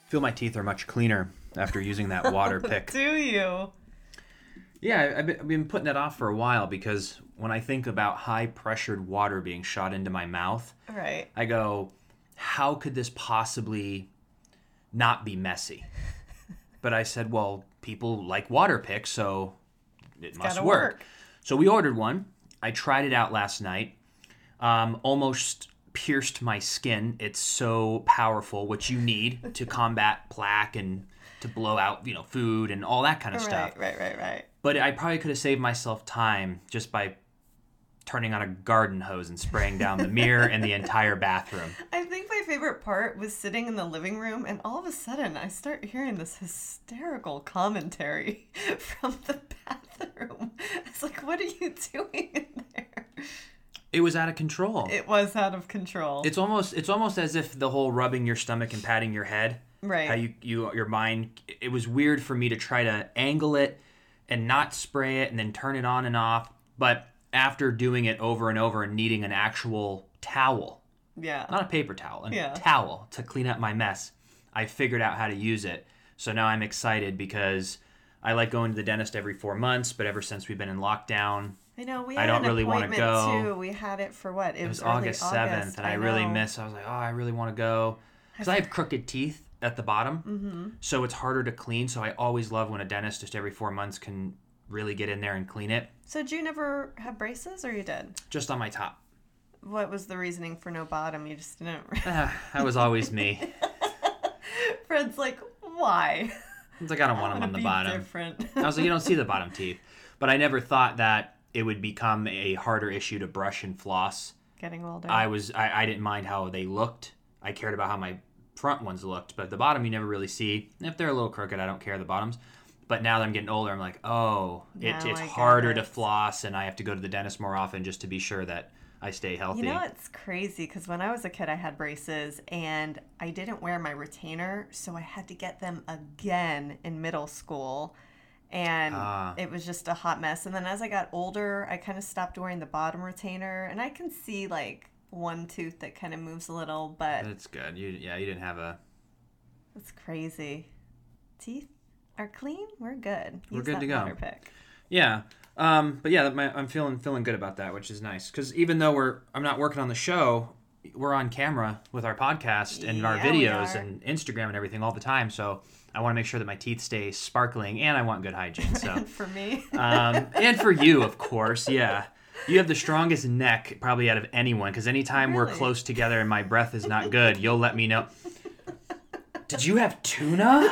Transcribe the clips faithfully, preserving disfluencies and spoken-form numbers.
feel my teeth are much cleaner after using that water pick. Do you? Yeah, I've been, I've been putting it off for a while because when I think about high-pressured water being shot into my mouth, Right. I go, how could this possibly not be messy? But I said, well, people like water picks, so it It's must gotta work. work. So we ordered one. I tried it out last night. Um, almost pierced my skin. It's so powerful, which you need to combat plaque and to blow out, you know, food and all that kind of Right, stuff. right, right, right. But I probably could have saved myself time just by turning on a garden hose and spraying down the mirror and the entire bathroom. I think my favorite part was sitting in the living room, and all of a sudden I start hearing this hysterical commentary from the bathroom. It's like, what are you doing in there? It was out of control. It was out of control. It's almost it's almost as if the whole rubbing your stomach and patting your head, Right. how you, you your mind, it was weird for me to try to angle it and not spray it and then turn it on and off. But after doing it over and over and needing an actual towel, Yeah. not a paper towel, a Yeah. towel to clean up my mess, I figured out how to use it. So now I'm excited because I like going to the dentist every four months, but ever since we've been in lockdown, I know. We I had don't an really wanna appointment go. too. We had it for what? It, it was early August seventh, and I, really know. miss. I was like, oh, I really want to go because I have crooked teeth at the bottom, Mm-hmm. so it's harder to clean. So I always love when a dentist just every four months can really get in there and clean it. So did you never have braces, or you did? Just on my top. What was the reasoning for no bottom? You just didn't. Ah, that was always me. Fred's like, why? It's like I don't want them wanna on the be bottom. Different. I was like, you don't see the bottom teeth, but I never thought that it would become a harder issue to brush and floss. Getting older. I was I, I didn't mind how they looked. I cared about how my front ones looked, but the bottom you never really see. If they're a little crooked, I don't care the bottoms. But now that I'm getting older, I'm like, oh, it, Now it's I get harder it. to floss, and I have to go to the dentist more often just to be sure that I stay healthy. You know, it's crazy because when I was a kid, I had braces and I didn't wear my retainer, so I had to get them again in middle school. And Ah. it was just a hot mess. And then as I got older, I kind of stopped wearing the bottom retainer. And I can see like one tooth that kind of moves a little, but That's good. You yeah, you didn't have a. it's crazy. Teeth are clean. We're good. We're Use good that to go. water pick. Yeah. Um, but yeah, my, I'm feeling feeling good about that, which is nice. Because even though we're I'm not working on the show, we're on camera with our podcast and our Yeah, we videos are. and Instagram and everything all the time. So I want to make sure that my teeth stay sparkling, and I want good hygiene. So For me. um, and for you, of course, yeah. You have the strongest neck probably out of anyone. Because anytime we're Really? close together and my breath is not good, you'll let me know. Did you have tuna?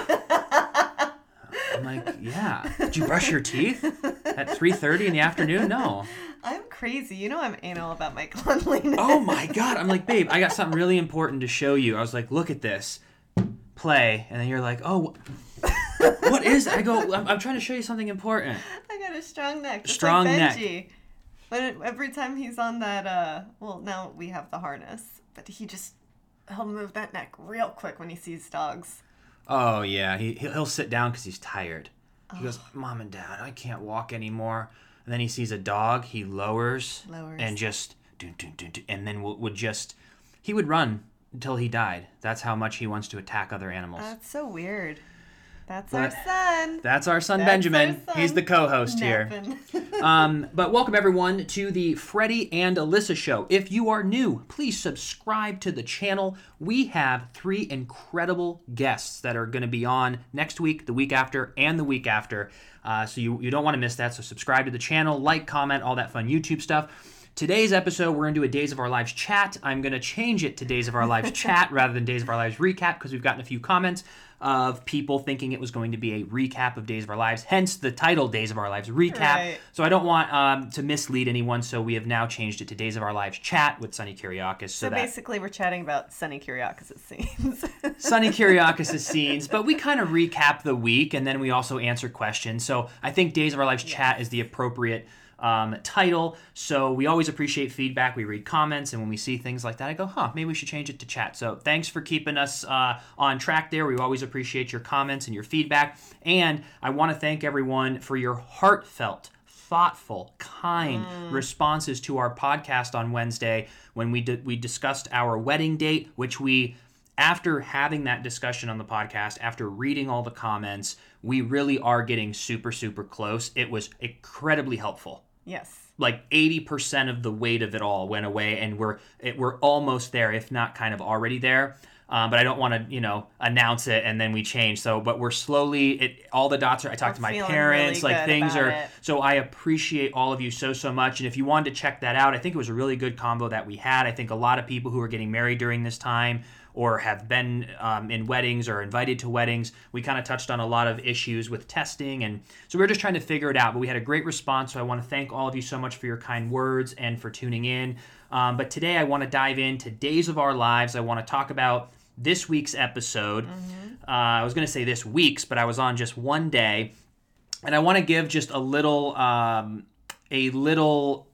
I'm like, yeah. Did you brush your teeth at three thirty in the afternoon? No. I'm crazy. You know I'm anal about my cleanliness. Oh my God. I'm like, babe, I got something really important to show you. I was like, look at this. Play. And then you're like, oh, what is it? I go, I'm, I'm trying to show you something important. I got a strong neck. Just Strong like neck. Benji. When every time he's on that, uh, well, now we have the harness, but he just, he'll move that neck real quick when he sees dogs. Oh, yeah. He, he'll sit down because he's tired. He goes, Mom and Dad, I can't walk anymore. And then he sees a dog. He lowers. Lowers. And just, dun, dun, dun, dun, and then would, would just, he would run until he died. That's how much he wants to attack other animals. That's so weird. That's But- our son. That's our son That's Benjamin. our son. He's the co-host here. Napping. Um, but welcome everyone to the Freddie and Alyssa show. If you are new, please subscribe to the channel. We have three incredible guests that are going to be on next week, the week after, and the week after. Uh, so you, you don't want to miss that. So subscribe to the channel, like, comment, all that fun YouTube stuff. Today's episode, we're going to do a Days of Our Lives chat. I'm going to change it to Days of Our Lives chat rather than Days of Our Lives recap because we've gotten a few comments of people thinking it was going to be a recap of Days of Our Lives, hence the title Days of Our Lives recap. Right. So I don't want um, to mislead anyone, so we have now changed it to Days of Our Lives chat with Sonny Kyriakis. So, So that basically, we're chatting about Sonny Kyriakis' scenes. Sonny Kyriakis' scenes, but we kind of recap the week and then we also answer questions. So I think Days of Our Lives chat is the appropriate um, title. So we always appreciate feedback. We read comments, and when we see things like that, I go, huh, maybe we should change it to chat. So thanks for keeping us uh, on track there. We always appreciate your comments and your feedback. And I want to thank everyone for your heartfelt, thoughtful, kind Mm. responses to our podcast on Wednesday when we did, we discussed our wedding date, which we after having that discussion on the podcast, after reading all the comments, we really are getting super, super close. It was incredibly helpful. Yes. Like eighty percent of the weight of it all went away, and we're it, we're almost there, if not kind of already there. Um, but I don't want to, you know, announce it and then we change. So, but we're slowly, it, all the dots are, I talked We're to my feeling parents, really like good things about are, it. so I appreciate all of you so, so much. And if you wanted to check that out, I think it was a really good combo that we had. I think a lot of people who are getting married during this time or have been um, in weddings or invited to weddings, we kind of touched on a lot of issues with testing. And so we we're just trying to figure it out, but we had a great response. So I want to thank all of you so much for your kind words and for tuning in. Um, but today I want to dive into Days of Our Lives. I want to talk about this week's episode. Mm-hmm. Uh, I was going to say this week's, but I was on just one day. And I want to give just a little, um, a little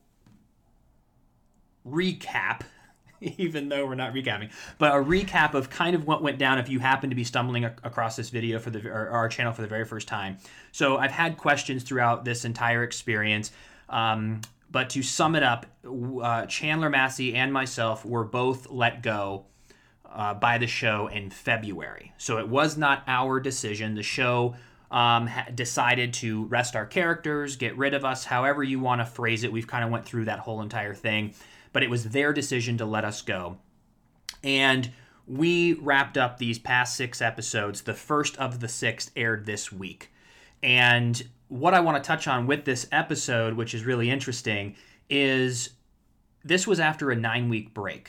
recap, even though we're not recapping, but a recap of kind of what went down if you happen to be stumbling ac- across this video for the or our channel for the very first time. So I've had questions throughout this entire experience. Um, but to sum it up, uh, Chandler Massey and myself were both let go Uh, by the show in February. So it was not our decision. The show um, ha- decided to rest our characters, get rid of us, however you want to phrase it. We've kind of went through that whole entire thing, but it was their decision to let us go. And we wrapped up these past six episodes. The first of the six aired this week. And what I want to touch on with this episode, which is really interesting, is this was after a nine-week break.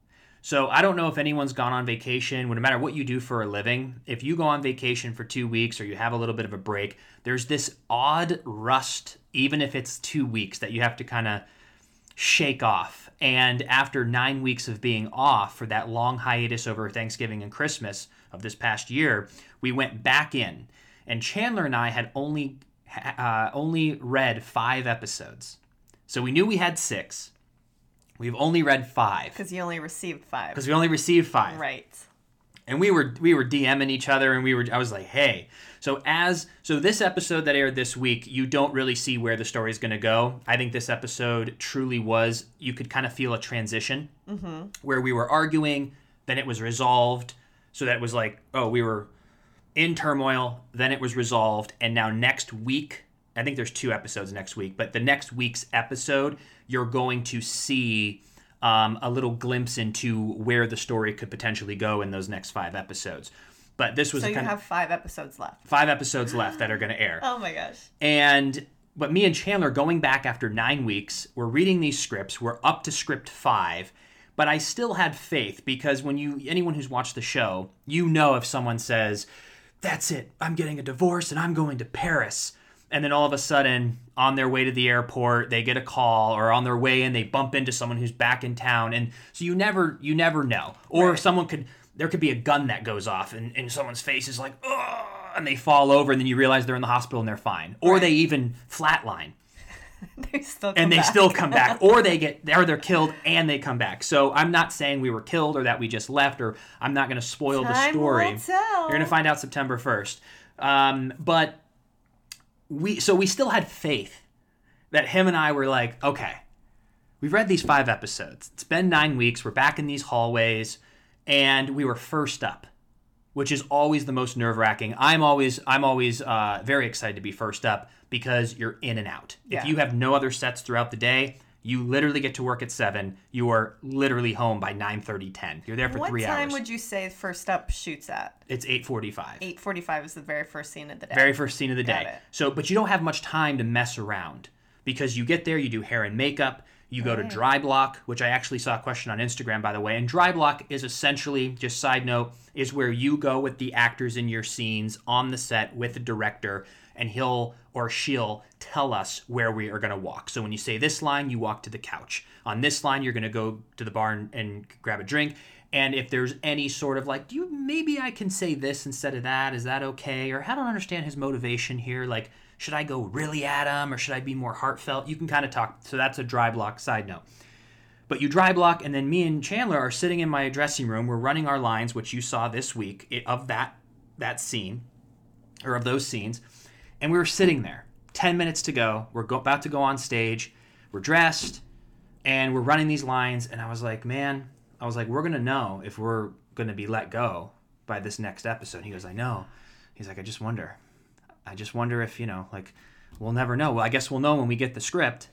So I don't know if anyone's gone on vacation, no matter what you do for a living, if you go on vacation for two weeks or you have a little bit of a break, there's this odd rust, even if it's two weeks, that you have to kind of shake off. And after nine weeks of being off for that long hiatus over Thanksgiving and Christmas of this past year, we went back in. And Chandler and I had only uh, only read five episodes. So we knew we had six. We've only read five. Because you only received five. Because we only received five. Right. And we were we were DMing each other, and we were I was like, hey. So as so this episode that aired this week, you don't really see where the story is going to go. I think this episode truly was, you could kind of feel a transition mm-hmm. where we were arguing, then it was resolved. So that was like, oh, we were in turmoil, then it was resolved, and now next week, I think there's two episodes next week, but the next week's episode, you're going to see um, a little glimpse into where the story could potentially go in those next five episodes. But this was so a you kind have of five episodes left. Five episodes left that are going to air. Oh my gosh! And but me and Chandler, going back after nine weeks, we're reading these scripts. We're up to script five, but I still had faith because when you anyone who's watched the show, you know if someone says, "That's it, I'm getting a divorce and I'm going to Paris." And then all of a sudden, on their way to the airport, they get a call, or on their way in, they bump into someone who's back in town. And so you never, you never know. Or right. someone could, there could be a gun that goes off, and, and someone's face is like, ugh, and they fall over, and then you realize they're in the hospital and they're fine. Or right. they even flatline. they still come and they back. still come back. Or they get, or they're killed and they come back. So I'm not saying we were killed or that we just left, or I'm not going to spoil Time the story. will tell. You're going to find out September first. Um, but we, so we still had faith that him and I were like, okay, we've read these five episodes. It's been nine weeks. We're back in these hallways, and we were first up, which is always the most nerve-wracking. I'm always, I'm always uh, very excited to be first up because you're in and out. Yeah. If you have no other sets throughout the day, you literally get to work at seven. You are literally home by nine thirty, ten. You're there for what three hours. What time would you say First Up shoots at? It's eight forty-five. eight forty-five is the very first scene of the day. Very first scene of the Got day. it. So, but you don't have much time to mess around because you get there, you do hair and makeup, you go to Right. dry block, which I actually saw a question on Instagram, by the way. And dry block is essentially, just side note, is where you go with the actors in your scenes on the set with the director, and he'll or she'll tell us where we are going to walk. So when you say this line, you walk to the couch. On this line, you're going to go to the bar and, and grab a drink. And if there's any sort of like, do you maybe I can say this instead of that? Is that okay? Or I don't understand his motivation here. Like, should I go really at him or should I be more heartfelt? You can kind of talk. So that's a dry block side note. But you dry block, and then me and Chandler are sitting in my dressing room. We're running our lines, which you saw this week of that that scene, or of those scenes. And we were sitting there, ten minutes to go. We're go- about to go on stage. We're dressed, and we're running these lines. And I was like, man, I was like, we're going to know if we're going to be let go by this next episode. He goes, I know. He's like, I just wonder. I just wonder if, you know, like, we'll never know. Well, I guess we'll know when we get the script.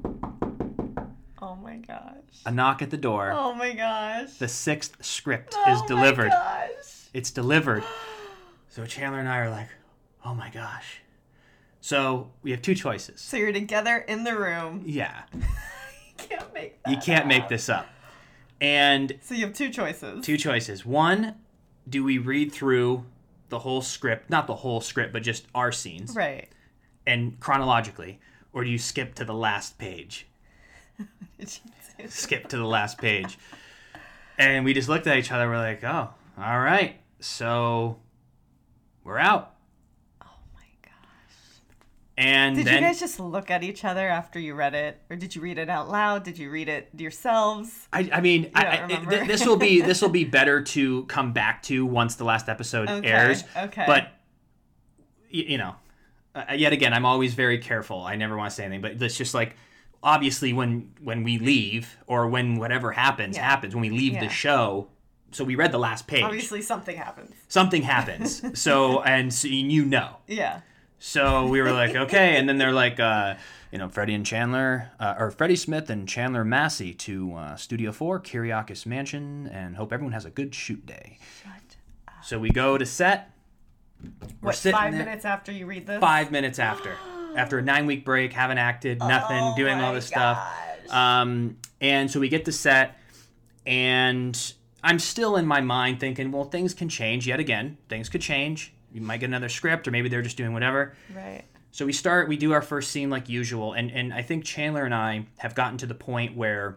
Oh my gosh. A knock at the door. Oh my gosh. The sixth script oh is delivered. Oh my gosh. It's delivered. So Chandler and I are like, oh my gosh. So we have two choices. So you're together in the room. Yeah. You can't make that You can't up. make this up. And So you have two choices. two choices. One, do we read through the whole script, not the whole script, but just our scenes, Right. and chronologically, or do you skip to the last page? Did you do? Skip to the last page. And we just looked at each other. We're like, oh, all right. So we're out. Oh my gosh. And Did then you guys just look at each other after you read it? Or did you read it out loud? Did you read it yourselves? I, I mean, I, I, remember. th- this will be this will be better to come back to once the last episode Okay, airs. okay. But y- you know, uh, yet again, I'm always very careful. I never want to say anything, but it's just like, obviously, when when we leave or when whatever happens Yeah. happens, when we leave Yeah. the show. So we read the last page. Obviously something happens. Something happens. So and so you know. Yeah. So we were like, okay, and then they're like, uh, you know, Freddie and Chandler, uh, or Freddie Smith and Chandler Massey to uh, Studio Four, Kyriakis Mansion, and hope everyone has a good shoot day. Shut up. So we go to set. We're What, sitting five there- minutes after you read this? Five minutes after, after a nine-week break, haven't acted, nothing, Oh doing all my this stuff. gosh. Um, and so we get to set, and I'm still in my mind thinking, well, things can change yet again. Things could change. You might get another script, or maybe they're just doing whatever. Right. So we start, we do our first scene like usual, and, and I think Chandler and I have gotten to the point where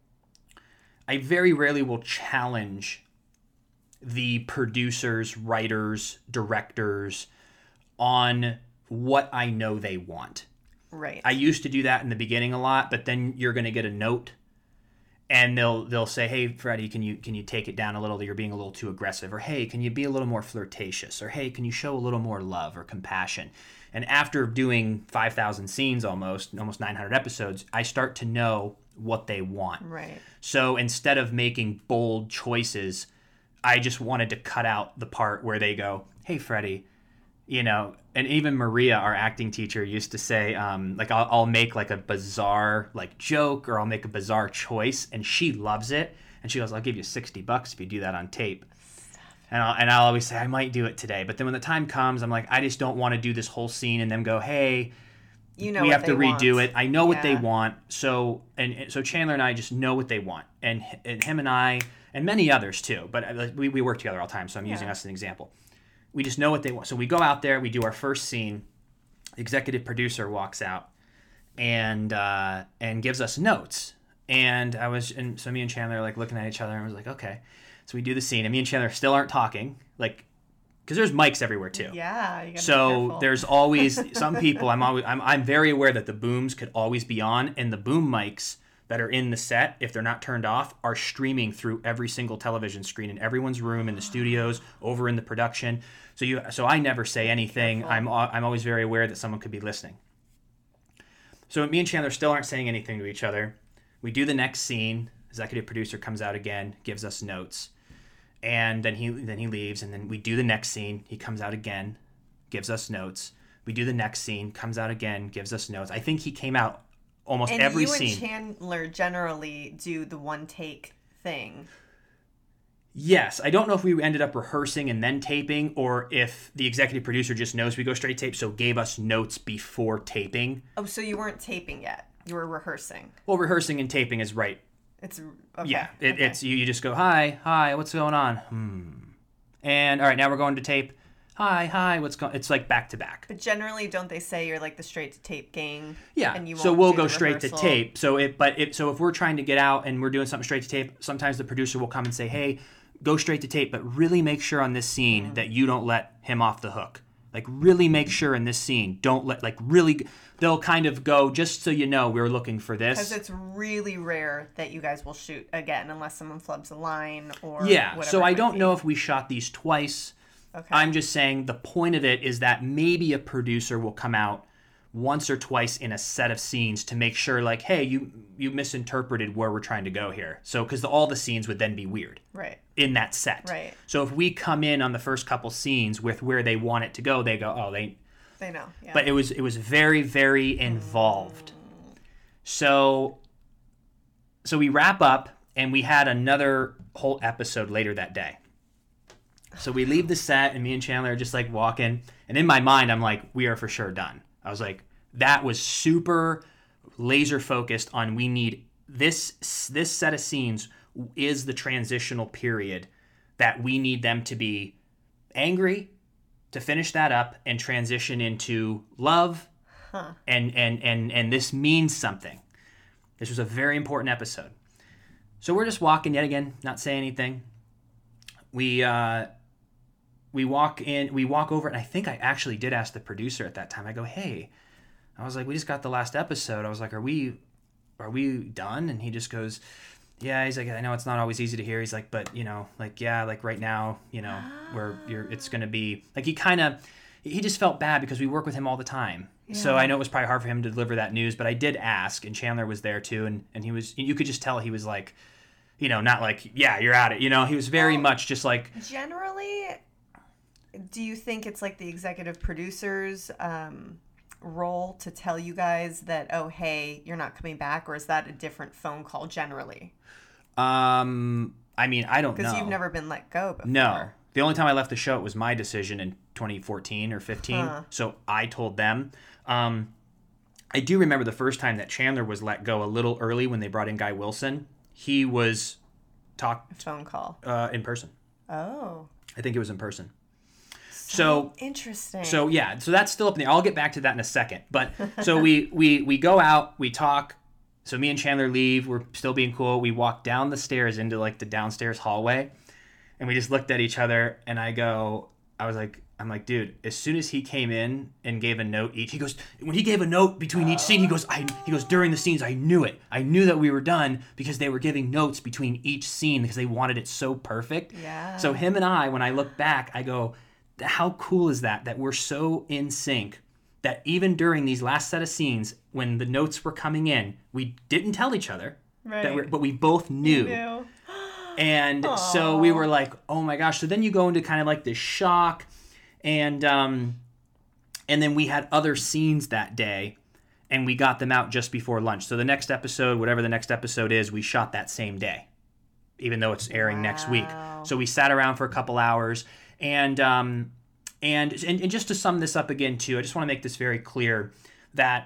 I very rarely will challenge the producers, writers, directors on what I know they want. Right. I used to do that in the beginning a lot, but then you're going to get a note and they'll they'll say, "Hey, Freddie, can you can you take it down a little? You're being a little too aggressive." Or, "Hey, can you be a little more flirtatious?" Or, "Hey, can you show a little more love or compassion?" And after doing five thousand scenes almost, almost nine hundred episodes, I start to know what they want. Right. So instead of making bold choices, I just wanted to cut out the part where they go, "Hey, Freddie," you know, and even Maria, our acting teacher, used to say, um, like, I'll, I'll make like a bizarre like joke or I'll make a bizarre choice, and she loves it. And she goes, "I'll give you sixty bucks if you do that on tape." And I'll, and I'll always say, "I might do it today." But then when the time comes, I'm like, I just don't want to do this whole scene and then go, "Hey, You know we what have to they redo want. it." I know what they Yeah. want. So and, and so Chandler and I just know what they want, and, and him and I and many others too. But uh, we we work together all the time, so I'm using Yeah. us as an example. We just know what they want. So we go out there, we do our first scene. The executive producer walks out and uh, and gives us notes. And I was and so me and Chandler are like looking at each other and I was like, okay. So we do the scene, and me and Chandler still aren't talking, like, because there's mics everywhere too. Yeah. You gotta be So careful. there's always some people. I'm always I'm I'm very aware that the booms could always be on, and the boom mics that are in the set, if they're not turned off, are streaming through every single television screen in everyone's room, in the studios, over in the production. So you so I never say anything. Careful. I'm al- I'm always very aware that someone could be listening. So me and Chandler still aren't saying anything to each other. We do the next scene. Executive producer comes out again, gives us notes. And then he then he leaves, and then we do the next scene. He comes out again, gives us notes. We do the next scene, comes out again, gives us notes. I think he came out almost and every you scene. and Chandler generally do the one take thing. Yes, I don't know if we ended up rehearsing and then taping, or if the executive producer just knows we go straight tape, so gave us notes before taping. Oh, so you weren't taping yet. You were rehearsing. Well, rehearsing and taping is right. It's okay. Yeah, it, okay. it's you, you just go, "Hi, hi, what's going on?" Hmm. And all right, now we're going to tape. "Hi, hi, what's going?" It's like back to back. But generally, don't they say you're like the straight to tape gang? Yeah. And you So won't we'll do go the straight to rehearsal? tape. So it, but it, so if we're trying to get out and we're doing something straight to tape, sometimes the producer will come and say, "Hey, go straight to tape, but really make sure on this scene Mm-hmm. that you don't let him off the hook. Like, really make sure in this scene, don't let, like, really." They'll kind of go, "Just so you know, we're looking for Because this." it's really rare that you guys will shoot again unless someone flubs a line or Yeah. whatever So it I might don't be. know if we shot these twice. Okay. I'm just saying the point of it is that maybe a producer will come out once or twice in a set of scenes to make sure, like, hey, you you misinterpreted where we're trying to go here. So, because all the scenes would then be weird. Right. In that set. Right. So if we come in on the first couple scenes with where they want it to go, they go, oh, they... They know, yeah. But it was it was very, very involved. Mm. So, so we wrap up, and we had another whole episode later that day. So we leave the set, and me and Chandler are just, like, walking. And in my mind, I'm like, we are for sure done. I was like, that was super laser focused on we need this this set of scenes is the transitional period that we need them to be angry, to finish that up and transition into love. Huh. And, and, and, and this means something. This was a very important episode. So we're just walking yet again, not saying anything. We, uh, we walk in, we walk over, and I think I actually did ask the producer at that time. I go, hey, I was like, we just got the last episode. I was like, are we, are we done? And he just goes, yeah, he's like, I know it's not always easy to hear. He's like, but you know, like, yeah, like right now, you know, where you're, it's going to be like, he kind of, he just felt bad because we work with him all the time. Yeah. So I know it was probably hard for him to deliver that news, but I did ask, and Chandler was there too. And, and he was, you could just tell he was like, you know, not like, yeah, you're at it. You know, he was very well, much just like. Generally, do you think it's like the executive producer's um, role to tell you guys that, oh, hey, you're not coming back? Or is that a different phone call generally? Um, I mean, I don't know. Because you've never been let go before. No. The only time I left the show, it was my decision in twenty fourteen or fifteen. Huh. So I told them. Um, I do remember the first time that Chandler was let go a little early when they brought in Guy Wilson. He was talk phone call uh, in person. Oh. I think it was in person. So, so interesting. So yeah, so that's still up in the air. I'll get back to that in a second. But so we we we go out, we talk. So me and Chandler leave. We're still being cool. We walk down the stairs into like the downstairs hallway, and we just looked at each other. And I go, I was like, I'm like, dude. As soon as he came in and gave a note each, he goes, when he gave a note between each scene, he goes, I he goes during the scenes, I knew it. I knew that we were done because they were giving notes between each scene because they wanted it so perfect. Yeah. So him and I, when I look back, I go, how cool is that? That we're so in sync. That even during these last set of scenes, when the notes were coming in, we didn't tell each other, right. that we're, but we both knew. knew. And Aww. So we were like, oh my gosh. So then you go into kind of like this shock, and um, and then we had other scenes that day, and we got them out just before lunch. So the next episode, whatever the next episode is, we shot that same day, even though it's airing wow. next week. So we sat around for a couple hours, and um. And, and and just to sum this up again, too, I just want to make this very clear that,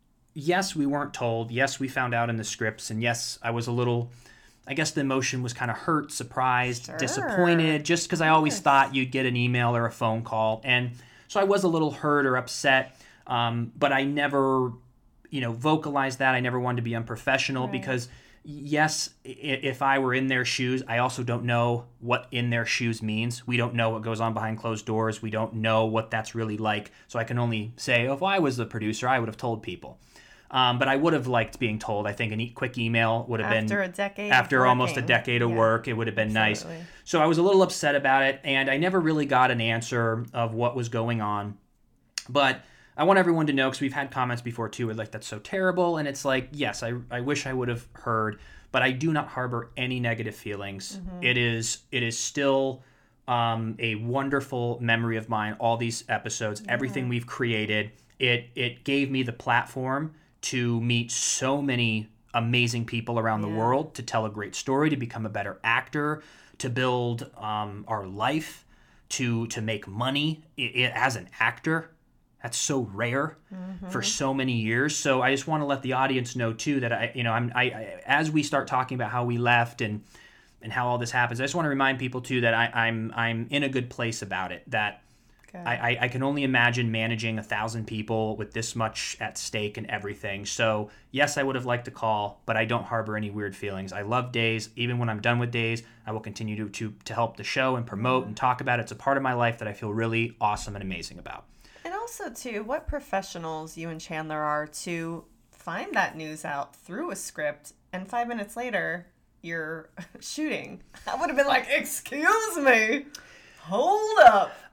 yes, we weren't told. Yes, we found out in the scripts. And yes, I was a little, I guess the emotion was kind of hurt, surprised, sure. disappointed, just because I always thought you'd get an email or a phone call. And so I was a little hurt or upset, um, but I never, you know, vocalized that. I never wanted to be unprofessional right. because, yes, if I were in their shoes, I also don't know what in their shoes means. We don't know what goes on behind closed doors. We don't know what that's really like. So I can only say, oh, if I was the producer, I would have told people. Um, but I would have liked being told. I think a quick email would have after been... After a decade After of almost a decade of yeah, work, it would have been absolutely. nice. So I was a little upset about it, and I never really got an answer of what was going on. But I want everyone to know, because we've had comments before too, like, that's so terrible. And it's like, yes, I, I wish I would have heard, but I do not harbor any negative feelings. Mm-hmm. It is it is still um, a wonderful memory of mine, all these episodes, yeah. everything we've created. It it gave me the platform to meet so many amazing people around yeah. the world, to tell a great story, to become a better actor, to build um, our life, to to make money it, it, as an actor. That's so rare mm-hmm. for so many years. So I just want to let the audience know too that I, you know, I'm, I, I as we start talking about how we left and and how all this happens, I just want to remind people too that I, I'm I'm in a good place about it. That I, I, I can only imagine managing a thousand people with this much at stake and everything. So yes, I would have liked to call, but I don't harbor any weird feelings. I love Days. Even when I'm done with Days, I will continue to to to help the show and promote mm-hmm. and talk about it. It's a part of my life that I feel really awesome and amazing about. And also, too, what professionals you and Chandler are to find that news out through a script, and five minutes later, you're shooting. I would have been like, excuse me, hold up.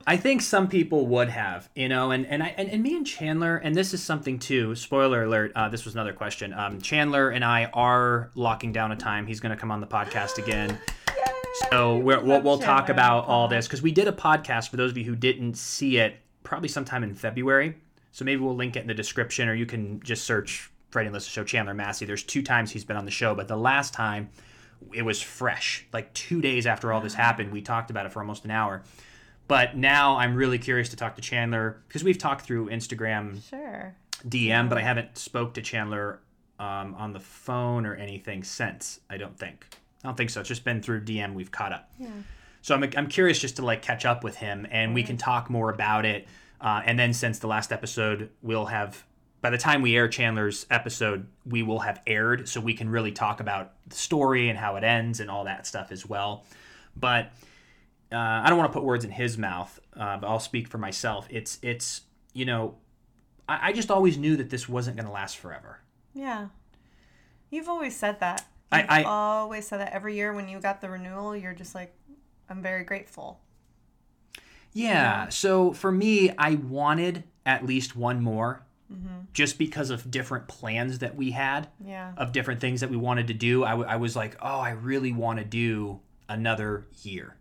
I think some people would have, you know, and and I and, and me and Chandler, and this is something too. Spoiler alert! Uh, this was another question. Um, Chandler and I are locking down a time. He's going to come on the podcast again. So we're, we'll we'll talk about all this because we did a podcast for those of you who didn't see it, probably sometime in February. So maybe we'll link it in the description, or you can just search Freddie and Alyssa Show Chandler Massey. There's two times he's been on the show, but the last time it was fresh, like two days after all this happened. We talked about it for almost an hour. But now I'm really curious to talk to Chandler because we've talked through Instagram Sure. D M, but I haven't spoke to Chandler um, on the phone or anything since. I don't think. I don't think so. It's just been through D M. We've caught up. Yeah. So I'm I'm curious just to like catch up with him, and we can talk more about it. Uh, and then since the last episode, we'll have by the time we air Chandler's episode, we will have aired, so we can really talk about the story and how it ends and all that stuff as well. But Uh, I don't want to put words in his mouth, uh, but I'll speak for myself. It's, it's you know, I, I just always knew that this wasn't going to last forever. Yeah. You've always said that. I- You've I- always said that. Every year when you got the renewal, you're just like, I'm very grateful. Yeah. So for me, I wanted at least one more, just because of different plans that we had, Yeah. of different things that we wanted to do. I, w- I was like, oh, I really want to do another year.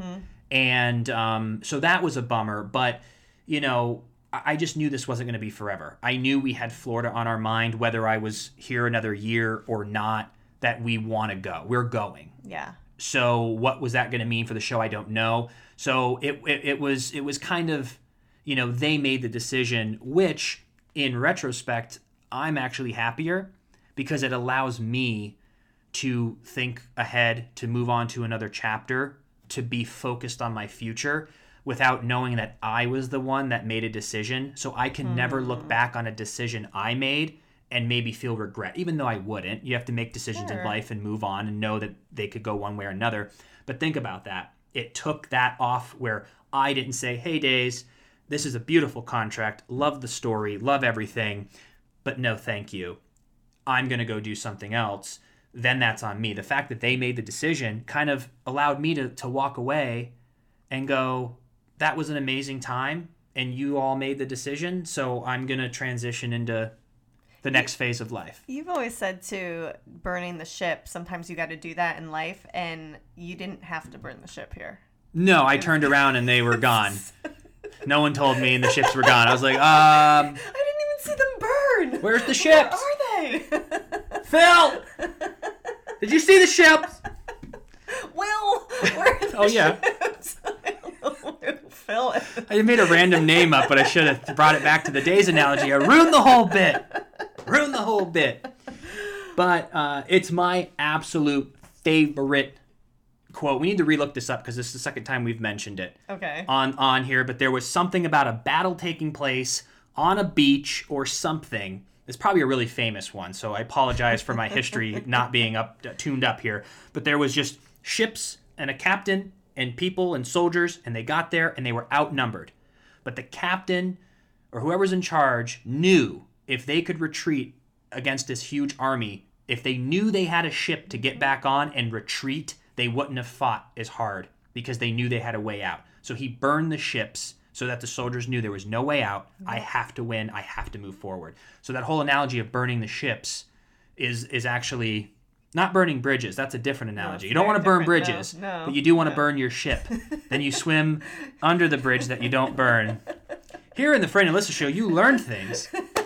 And um, so that was a bummer. But, you know, I I just knew this wasn't going to be forever. I knew we had Florida on our mind, whether I was here another year or not, that we want to go. We're going. Yeah. So what was that going to mean for the show? I don't know. So it, it it was it was kind of, you know, they made the decision, which in retrospect, I'm actually happier because it allows me to think ahead, to move on to another chapter, to be focused on my future without knowing that I was the one that made a decision. So I can never look back on a decision I made and maybe feel regret, even though I wouldn't. You have to make decisions in Sure. life and move on and know that they could go one way or another. But think about that. It took that off where I didn't say, hey, Days, this is a beautiful contract. Love the story. Love everything. But no, thank you. I'm going to go do something else. Then that's on me. The fact that they made the decision kind of allowed me to, to walk away and go, that was an amazing time and you all made the decision. So I'm going to transition into the next phase of life. You've always said to burning the ship, sometimes you got to do that in life, and you didn't have to burn the ship here. No, I turned around and they were gone. No one told me and the ships were gone. I was like, um, I didn't even see them burn. where's the ships? Where are they? Phil! Did you see the ships? Will, where are the Oh, yeah. ships? I don't know where Phil is. I made a random name up, but I should have brought it back to the Days analogy. I ruined the whole bit. Ruined the whole bit. But uh, it's my absolute favorite quote. We need to relook this up because this is the second time we've mentioned it Okay. on, on here. But there was something about a battle taking place on a beach or something. It's probably a really famous one, so I apologize for my history not being up tuned up here. But there was just ships and a captain and people and soldiers, and they got there and they were outnumbered. But the captain or whoever's in charge knew if they could retreat against this huge army, if they knew they had a ship to get back on and retreat, they wouldn't have fought as hard because they knew they had a way out. So he burned the ships so that the soldiers knew there was no way out. I have to win. I have to move forward. So that whole analogy of burning the ships is is actually not burning bridges. That's a different analogy. it's You don't very want to burn different. bridges, No, no, but you do want to no. burn your ship. Then you swim under the bridge that you don't burn. Here in the Freddie and Alyssa Show, you learn things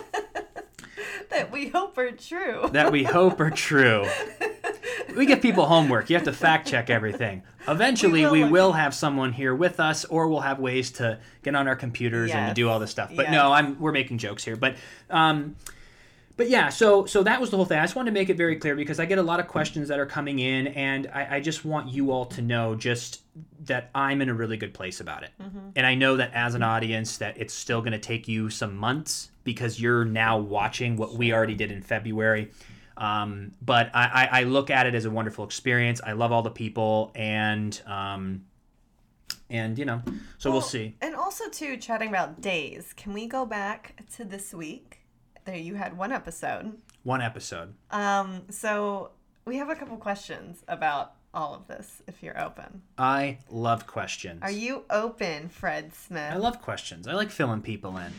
That we hope are true. that we hope are true. We give people homework. You have to fact check everything. Eventually, We we will. will have someone here with us, or we'll have ways to get on our computers and to Yes. do all this stuff. But Yes. no, I'm we're making jokes here. But um, but yeah, so so that was the whole thing. I just wanted to make it very clear because I get a lot of questions that are coming in, and I, I just want you all to know just that I'm in a really good place about it. And I know that as an audience that it's still going to take you some months because you're now watching what we already did in February. Um, but I, I, I look at it as a wonderful experience. I love all the people, and um, and you know, so we'll Well, see. And also, too, chatting about days, can we go back to this week? There, you had one episode. One episode. Um, so we have a couple questions about all of this if you're open. I love questions. Are you open, Fred Smith? I love questions. I like filling people in.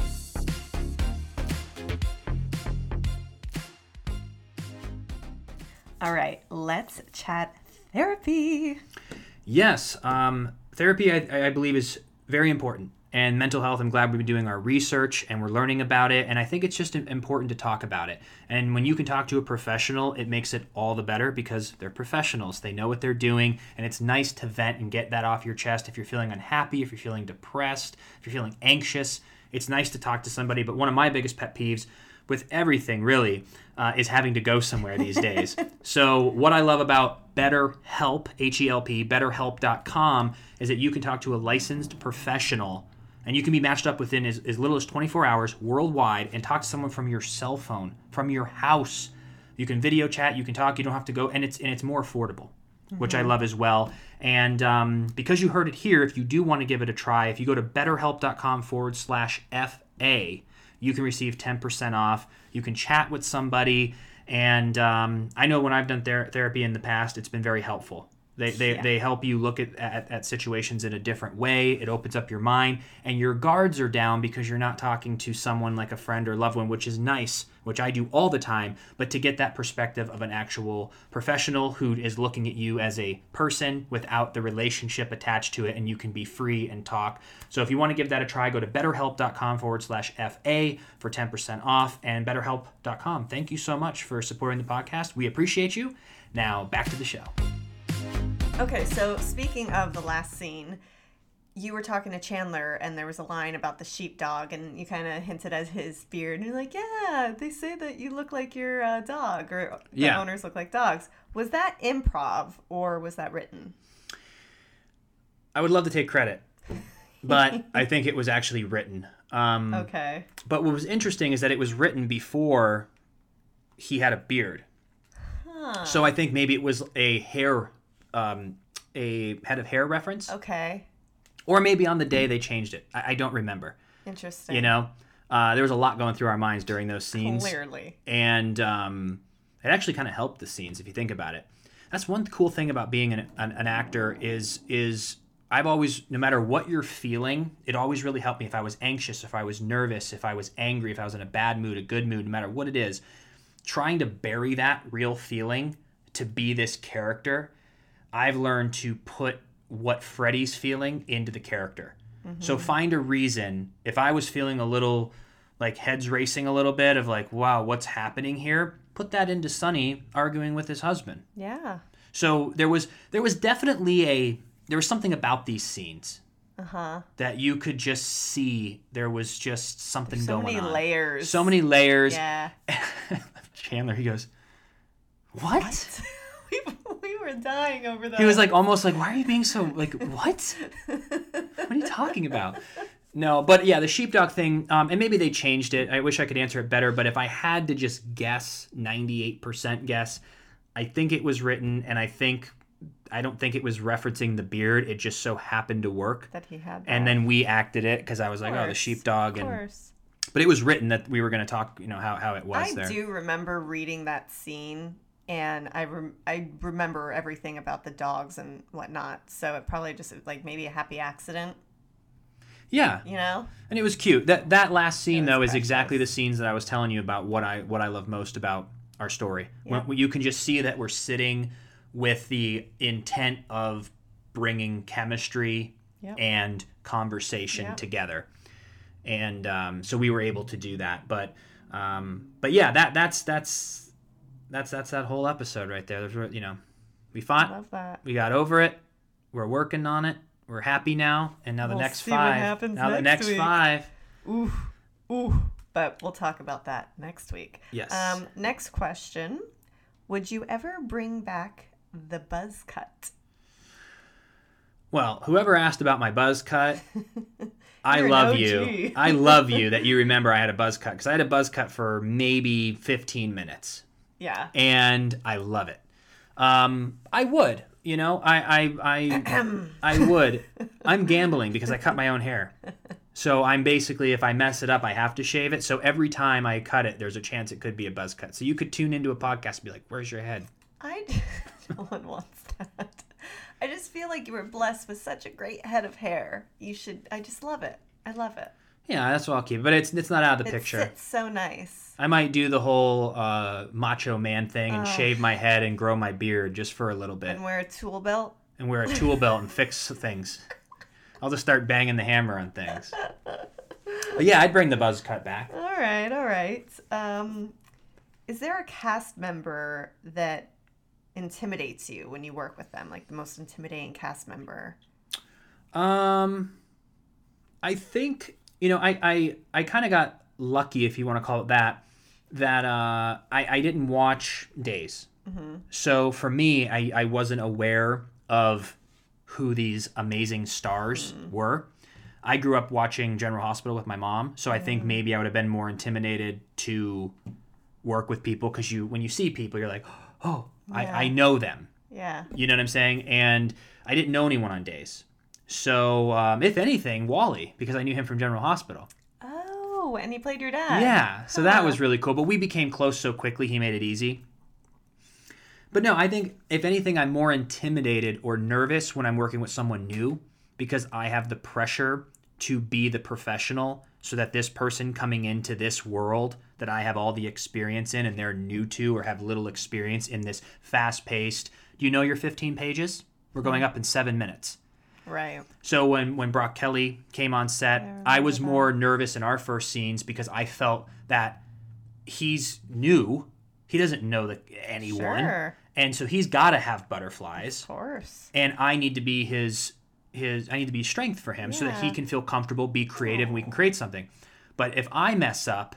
All right, let's chat therapy. Yes, um, therapy I, I believe is very important. And mental health, I'm glad we've been doing our research and we're learning about it. And I think it's just important to talk about it. And when you can talk to a professional, it makes it all the better because they're professionals. They know what they're doing. And it's nice to vent and get that off your chest. If you're feeling unhappy, if you're feeling depressed, if you're feeling anxious, it's nice to talk to somebody. But one of my biggest pet peeves with everything really uh, is having to go somewhere these days. So what I love about BetterHelp, H E L P, better help dot com, is that you can talk to a licensed professional and you can be matched up within as, as little as twenty-four hours worldwide and talk to someone from your cell phone, from your house. You can video chat, you can talk, you don't have to go, and it's and it's more affordable, mm-hmm. which I love as well. And um, because you heard it here, if you do want to give it a try, if you go to betterhelp.com forward slash FA, you can receive ten percent off. You can chat with somebody. And um, I know when I've done ther- therapy in the past, it's been very helpful. They they, yeah. they help you look at, at, at situations in a different way. It opens up your mind. And your guards are down because you're not talking to someone like a friend or loved one, which is nice, which I do all the time. But to get that perspective of an actual professional who is looking at you as a person without the relationship attached to it, and you can be free and talk. So if you want to give that a try, go to betterhelp.com forward slash FA for ten percent off. And betterhelp dot com. Thank you so much for supporting the podcast. We appreciate you. Now back to the show. Okay, so speaking of the last scene, you were talking to Chandler, and there was a line about the sheepdog, and you kind of hinted at his beard, and you're like, yeah, they say that you look like your uh, dog, or the yeah. owners look like dogs. Was that improv, or was that written? I would love to take credit, but I think it was actually written. Um, okay. But what was interesting is that it was written before he had a beard. Huh. So I think maybe it was a hair... Um, a head of hair reference. Okay. Or maybe on the day they changed it. I, I don't remember. Interesting. You know, uh, there was a lot going through our minds during those scenes. Clearly. And um, it actually kind of helped the scenes if you think about it. That's one cool thing about being an, an, an actor is is I've always, no matter what you're feeling, it always really helped me if I was anxious, if I was nervous, if I was angry, if I was in a bad mood, a good mood, no matter what it is, trying to bury that real feeling to be this character. I've learned to put what Freddie's feeling into the character. Mm-hmm. So find a reason. If I was feeling a little, like heads racing a little bit of like, wow, what's happening here? Put that into Sonny arguing with his husband. Yeah. So there was there was definitely a, there was something about these scenes uh-huh. that you could just see there was just something There's so going on. So many layers. So many layers. Yeah. Chandler, he goes, what? what? We were dying over that. He was like, almost like, why are you being so, like, what? What are you talking about? No, but yeah, the sheepdog thing, um, and maybe they changed it. I wish I could answer it better, but if I had to just guess, ninety-eight percent guess, I think it was written, and I think, I don't think it was referencing the beard. It just so happened to work. That he had that. And then we acted it, because I was like, oh, the sheepdog. Of and course. But it was written that we were going to talk, you know, how, how it was I there. I do remember reading that scene. And I rem- I remember everything about the dogs and whatnot. So it probably just like maybe a happy accident. Yeah. You know? And it was cute. That that last scene though precious. is exactly the scenes that I was telling you about what I what I love most about our story. Yep. When you can just see that we're sitting with the intent of bringing chemistry yep. and conversation yep. together. And um, so we were able to do that. But um, but yeah, that that's that's That's that's that whole episode right there. There's, you know, we fought. Love that. We got over it. We're working on it. We're happy now. And now the we'll next see five. What happens now next the next week. five. Ooh, ooh. But we'll talk about that next week. Yes. Um. Next question: would you ever bring back the buzz cut? Well, whoever asked about my buzz cut. I You're love an you. I love you that you remember I had a buzz cut because I had a buzz cut for maybe fifteen minutes. Yeah. And I love it. Um, I would, you know, I, I, I, I would. I'm gambling because I cut my own hair. So I'm basically, if I mess it up, I have to shave it. So every time I cut it, there's a chance it could be a buzz cut. So you could tune into a podcast and be like, where's your head? I, no one wants that. I just feel like you were blessed with such a great head of hair. You should. I just love it. I love it. Yeah, that's what I'll keep. But it's it's not out of the It picture. sits so nice. I might do the whole uh, macho man thing and Oh. shave my head and grow my beard just for a little bit. And wear a tool belt. And wear a tool belt and fix things. I'll just start banging the hammer on things. But yeah, I'd bring the buzz cut back. All right, all right. Um, is there a cast member that intimidates you when you work with them? Like the most intimidating cast member? Um, I think, you know, I, I, I kind of got lucky, if you want to call it that, that uh, I, I didn't watch Days. Mm-hmm. So for me, I, I wasn't aware of who these amazing stars Mm. were. I grew up watching General Hospital with my mom, so I think Mm. maybe I would have been more intimidated to work with people because you, when you see people, you're like, oh, Yeah. I, I know them. Yeah. You know what I'm saying? And I didn't know anyone on Days. So um, if anything, Wally, because I knew him from General Hospital. Oh, and he played your dad. Yeah, so that Huh. was really cool. But we became close so quickly, he made it easy. But no, I think, if anything, I'm more intimidated or nervous when I'm working with someone new because I have the pressure to be the professional so that this person coming into this world that I have all the experience in and they're new to or have little experience in this fast-paced, do you know your fifteen pages? We're going up in seven minutes. Right. So when, when Brock Kelly came on set, I I was remember more nervous in our first scenes because I felt that he's new. He doesn't know the, anyone. Sure. And so he's got to have butterflies. Of course. And I need to be his his I need to be strength for him so that he Yeah. can feel comfortable, be creative, and we can create something. But if I mess up,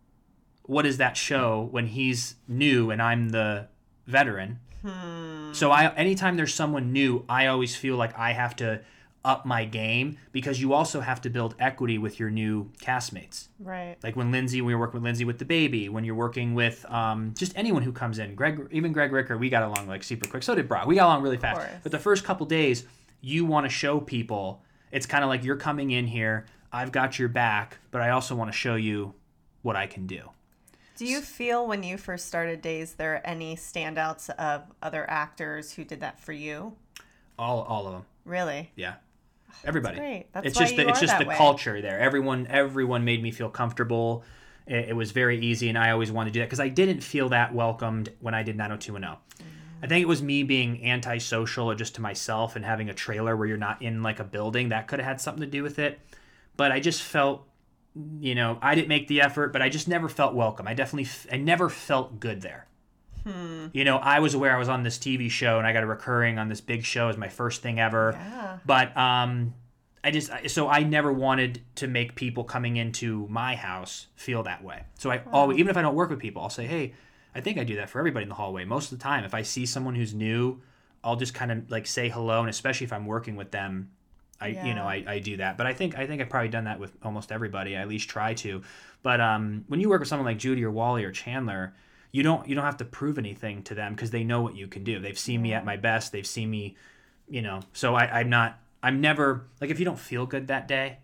what does that show when he's new and I'm the veteran? Hmm. So I anytime there's someone new, I always feel like I have to up my game because you also have to build equity with your new castmates. Right. Like when Lindsay, we were working with Lindsay with the baby, when you're working with um, just anyone who comes in. Greg, even Greg Ricker, we got along like super quick. So did Brock. We got along really fast. course. But the first couple days, you want to show people, it's kind of like you're coming in here, I've got your back, but I also want to show you what I can do. Do you feel when you first started Days there are any standouts of other actors who did that for you? All, all of them. Really? Yeah. Everybody. Great. That's it's why just you the, it's are just that the way. culture there. Everyone everyone made me feel comfortable. It, it was very easy, and I always wanted to do that because I didn't feel that welcomed when I did nine oh two one oh. I think it was me being antisocial or just to myself and having a trailer where you're not in like a building. That could have had something to do with it. But I just felt, you know, I didn't make the effort, but I just never felt welcome. I definitely, f- I never felt good there. Hmm. You know, I was aware I was on this T V show and I got a recurring on this big show as my first thing ever. Yeah. But um, I just, so I never wanted to make people coming into my house feel that way. So I always, even if I don't work with people, I'll say, hey, I think I do that for everybody in the hallway. Most of the time, if I see someone who's new, I'll just kind of like say hello. And especially if I'm working with them, I, you know, Yeah. I, I do that. But I think, I think I've probably done that with almost everybody. I at least try to. But um, when you work with someone like Judy or Wally or Chandler, you don't, you don't have to prove anything to them because they know what you can do. They've seen me at my best. They've seen me, you know, so I, I'm not, I'm never, like if you don't feel good that day,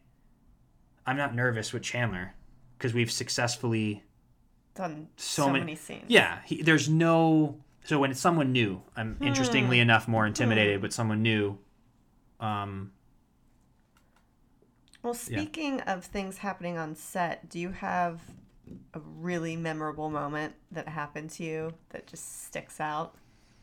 I'm not nervous with Chandler because we've successfully Done so, so, many, many scenes. Yeah, he, there's no, so when it's someone new, I'm interestingly Hmm. enough more intimidated with someone new. Um, Well, speaking of things happening on set, do you have a really memorable moment that happened to you that just sticks out?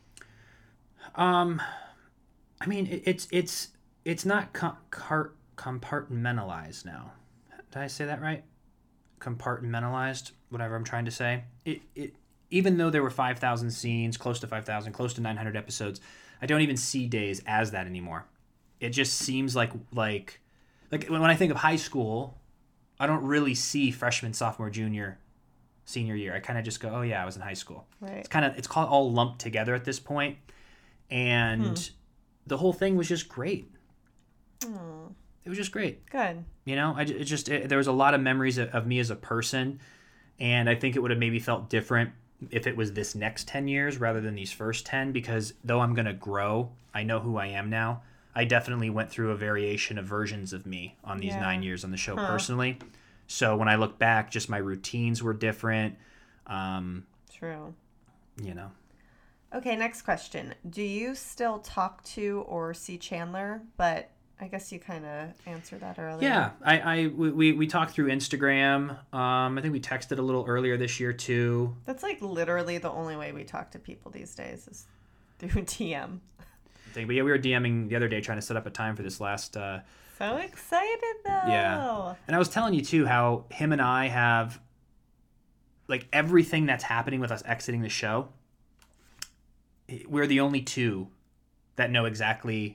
um, I mean, it, it's, it's, it's not com- car- compartmentalized now. Did I say that right? Compartmentalized, whatever I'm trying to say. It, it, even though there were five thousand scenes, close to five thousand, close to nine hundred episodes, I don't even see Days as that anymore. It just seems like, like, like when I think of high school, I don't really see freshman, sophomore, junior, senior year. I kind of just go, oh yeah, I was in high school. Right. It's kind of, it's called all lumped together at this point. And Hmm. the whole thing was just great. Oh, It was just great. good. You know, I ju- it just it, there was a lot of memories of, of me as a person, and I think it would have maybe felt different if it was this next ten years rather than these first ten, because though I'm going to grow, I know who I am now. I definitely went through a variation of versions of me on these Yeah. nine years on the show Huh. personally. So when I look back, just my routines were different. Um, True. you know, Okay, next question. Do you still talk to or see Chandler? But I guess you kind of answered that earlier. Yeah, I, I we, we, we talked through Instagram. Um, I think we texted a little earlier this year too. That's like literally the only way we talk to people these days is through D M. But yeah, we were DMing the other day trying to set up a time for this last. Uh, So excited though. Yeah. And I was telling you too how him and I have, like, everything that's happening with us exiting the show, we're the only two that know exactly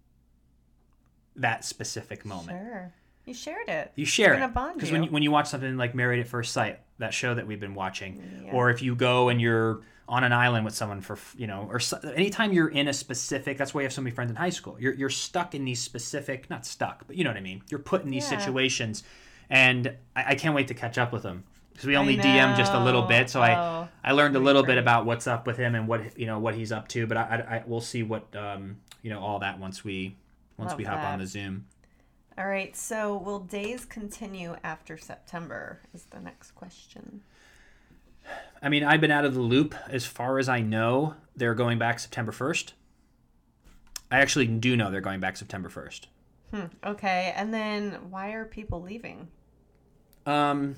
that specific moment. Sure. You shared it. You share It's gonna it. bond Because you. when you, when you watch something like Married at First Sight, that show that we've been watching, Yeah. or if you go and you're on an island with someone for, you know, or so, anytime you're in a specific, that's why you have so many friends in high school. You're you're stuck in these specific, not stuck, but you know what I mean. You're put in these Yeah. situations, and I, I can't wait to catch up with him because we I only D M just a little know. bit. So Oh, I I learned a that'd be little great. bit about what's up with him and what you know what he's up to. But I, I, I we'll see what um you know all that once we once Love we hop that. on the Zoom. All right. So will days continue after September? Is the next question. I mean, I've been out of the loop. As far as I know, they're going back September first. I actually do know they're going back September first. Hmm. Okay. And then why are people leaving? Um,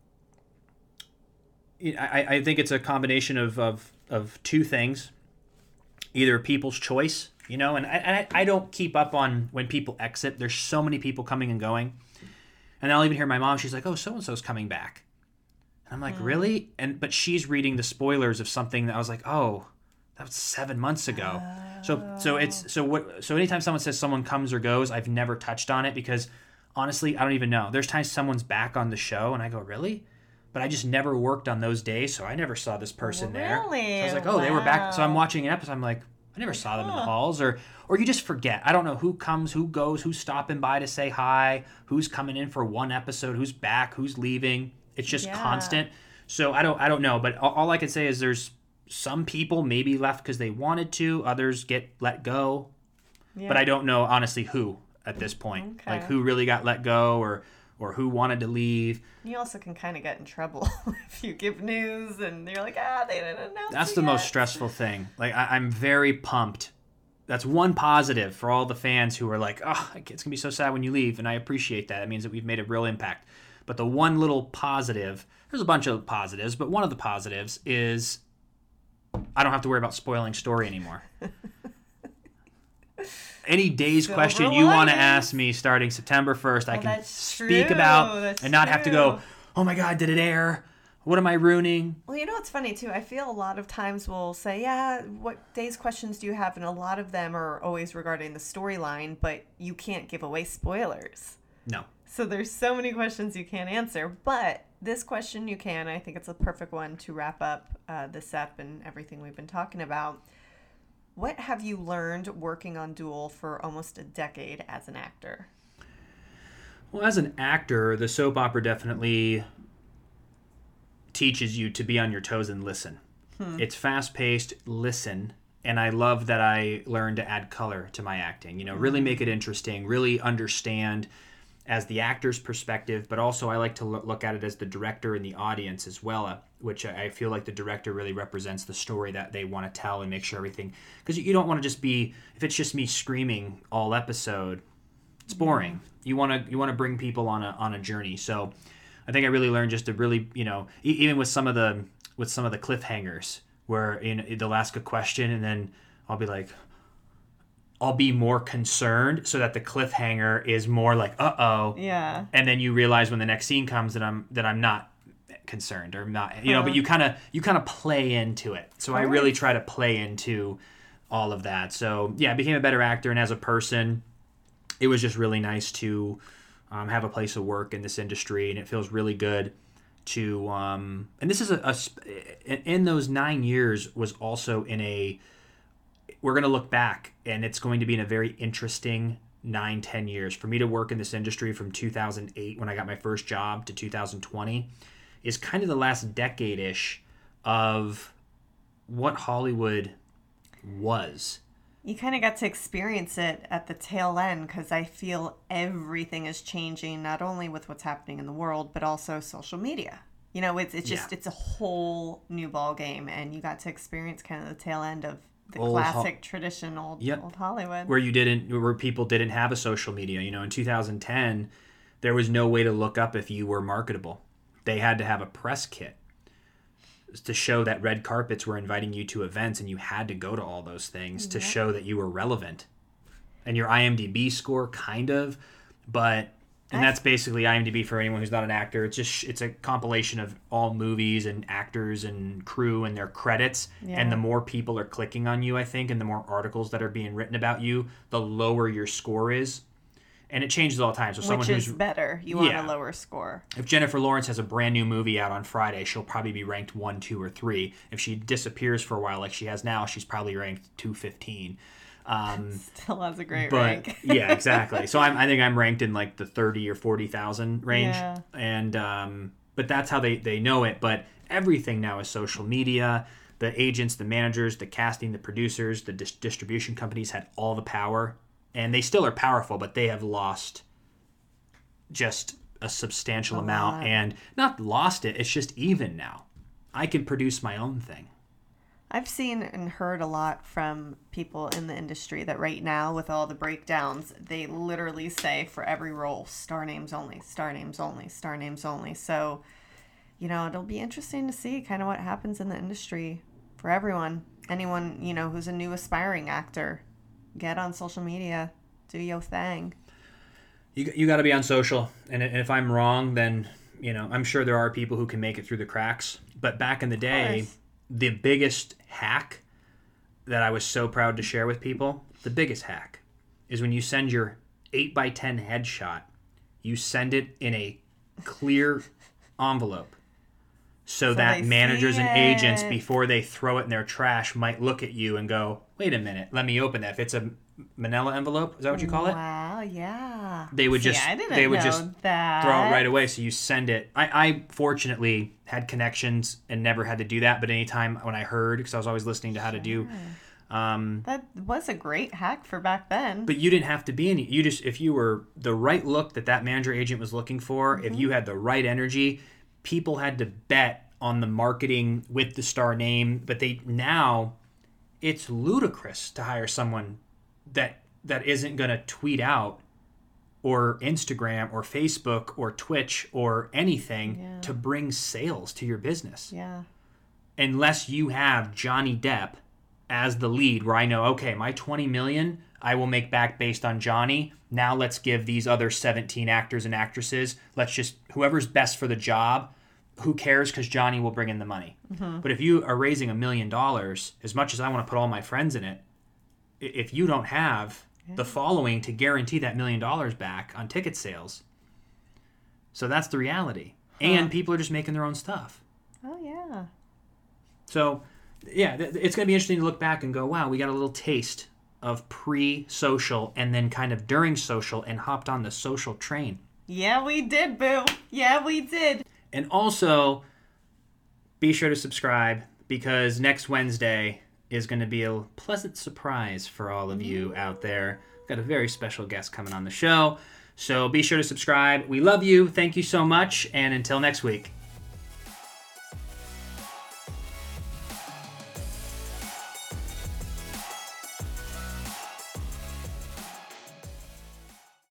I, I think it's a combination of, of, of two things. Either people's choice, you know, and I, I, I don't keep up on when people exit. There's so many people coming and going. And I'll even hear my mom, she's like, oh, so-and-so's coming back. And I'm like, really? And but she's reading the spoilers of something that I was like, oh, that was seven months ago. So so it's so what so anytime someone says someone comes or goes, I've never touched on it because honestly, I don't even know. There's times someone's back on the show and I go, really? But I just never worked on those days, so I never saw this person there. Really? So I was like, oh, they were back. So I'm Wow. watching an episode. I'm like, I never saw them in the Huh. halls, or or you just forget. I don't know who comes, who goes, who's stopping by to say hi, who's coming in for one episode, who's back, who's leaving. It's just Yeah. constant. So I don't I don't know, but all, all I can say is there's some people maybe left because they wanted to, others get let go, Yeah. but I don't know honestly who at this point, Okay. like who really got let go or or who wanted to leave. You also can kind of get in trouble if you give news and you're like, ah, they didn't announce That's it the most yet. stressful thing. Like I, I'm very pumped. That's one positive for all the fans who are like, oh, it's gonna be so sad when you leave, and I appreciate that. It means that we've made a real impact. But the one little positive, there's a bunch of positives, but one of the positives is I don't have to worry about spoiling story anymore. Any day's Silver question you want to linings. ask me starting September first, I Well, can that's speak true. about That's and not have to go, true. oh my God, did it air? What am I ruining? Well, you know what's funny too? I feel a lot of times we'll say, yeah, what days questions do you have? And a lot of them are always regarding the storyline, but you can't give away spoilers. No. So there's so many questions you can't answer, but this question you can. I think it's a perfect one to wrap up uh, this ep and everything we've been talking about. What have you learned working on Duel for almost a decade as an actor? Well, as an actor, the soap opera definitely teaches you to be on your toes and listen. Hmm. It's fast-paced, listen, and I love that I learned to add color to my acting. You know, really make it interesting, really understand as the actor's perspective, but also I like to lo- look at it as the director and the audience as well, uh, which I I feel like the director really represents the story that they want to tell and make sure everything, because you don't want to just be, if it's just me screaming all episode, it's boring. You want to you want to bring people on a on a journey. So I think I really learned just to really, you know, e- even with some of the with some of the cliffhangers where in they'll ask a question and then I'll be like, I'll be more concerned so that the cliffhanger is more like, uh-oh. Yeah. And then you realize when the next scene comes that I'm that I'm not concerned or not, you know, but you kind of you kind of play into it. So I All really right. try to play into all of that. So yeah, I became a better actor, and as a person, it was just really nice to um, have a place of work in this industry, and it feels really good to um, and this is a, a sp- in in those nine years was also in a we're going to look back, and it's going to be in a very interesting nine ten years for me to work in this industry from two thousand eight when I got my first job to two thousand twenty is kind of the last decade-ish of what Hollywood was. You kind of got to experience it at the tail end because I feel everything is changing, not only with what's happening in the world, but also social media. You know, it's it's just Yeah. it's a whole new ball game, and you got to experience kind of the tail end of the Old ho- classic traditional Yep. old Hollywood. Where you didn't, where people didn't have a social media. You know, in two thousand ten, there was no way to look up if you were marketable. They had to have a press kit to show that red carpets were inviting you to events, and you had to go to all those things to Yep. show that you were relevant. And your IMDb score, kind of, but and I- that's basically IMDb for anyone who's not an actor. It's just it's a compilation of all movies and actors and crew and their credits. Yeah. And the more people are clicking on you, I think, and the more articles that are being written about you, the lower your score is. And it changes all the time. So someone Which who's is better. You want Yeah. a lower score. if Jennifer Lawrence has a brand new movie out on Friday, she'll probably be ranked one, two, or three. If she disappears for a while, like she has now, she's probably ranked two fifteen. Um, Still has a great but rank. yeah, exactly. So I'm, I think I'm ranked in like the thirty or forty thousand range, Yeah. and um, but that's how they they know it. But everything now is social media. The agents, the managers, the casting, the producers, the dis- distribution companies had all the power, and they still are powerful, but they have lost just a substantial A amount, lot. and not lost it. It's just even now. I can produce my own thing. I've seen and heard a lot from people in the industry that right now, with all the breakdowns, they literally say for every role, star names only, star names only, star names only. So, you know, it'll be interesting to see kind of what happens in the industry for everyone. Anyone, you know, who's a new aspiring actor, get on social media, do your thing. You, you got to be on social, and i- if I'm wrong, then you know I'm sure there are people who can make it through the cracks. But back in the day, course. the biggest hack that I was so proud to share with people, the biggest hack, is when you send your eight by ten headshot, you send it in a clear envelope, so, So that they managers see and agents, it. before they throw it in their trash, might look at you and go, "Wait a minute, let me open that." If it's a manila envelope, is that what you call it? Wow, yeah. They would See, just- I didn't they would know just that. throw it right away, so you send it. I, I fortunately had connections and never had to do that, but anytime when I heard, because I was always listening to how to do, um, That was a great hack for back then. but you didn't have to be any. You just if you were the right look that that manager agent was looking for, if you had the right energy, people had to bet on the marketing with the star name. But they now, it's ludicrous to hire someone that that isn't going to tweet out or Instagram or Facebook or Twitch or anything Yeah. to bring sales to your business. Yeah. Unless you have Johnny Depp as the lead, where I know, okay, my twenty million I will make back based on Johnny. Now let's give these other seventeen actors and actresses, let's just, whoever's best for the job, who cares, because Johnny will bring in the money. Mm-hmm. But if you are raising a million dollars, as much as I want to put all my friends in it, i- if you don't have the following to guarantee that million dollars back on ticket sales, so that's the reality. And people are just making their own stuff. Oh, yeah. So, yeah, th- it's going to be interesting to look back and go, wow, we got a little taste of pre-social and then kind of during social and hopped on the social train. Yeah, we did, boo. Yeah, we did. And also, be sure to subscribe, because next Wednesday is going to be a pleasant surprise for all of you out there. Got a very special guest coming on the show. So be sure to subscribe. We love you. Thank you so much. And until next week.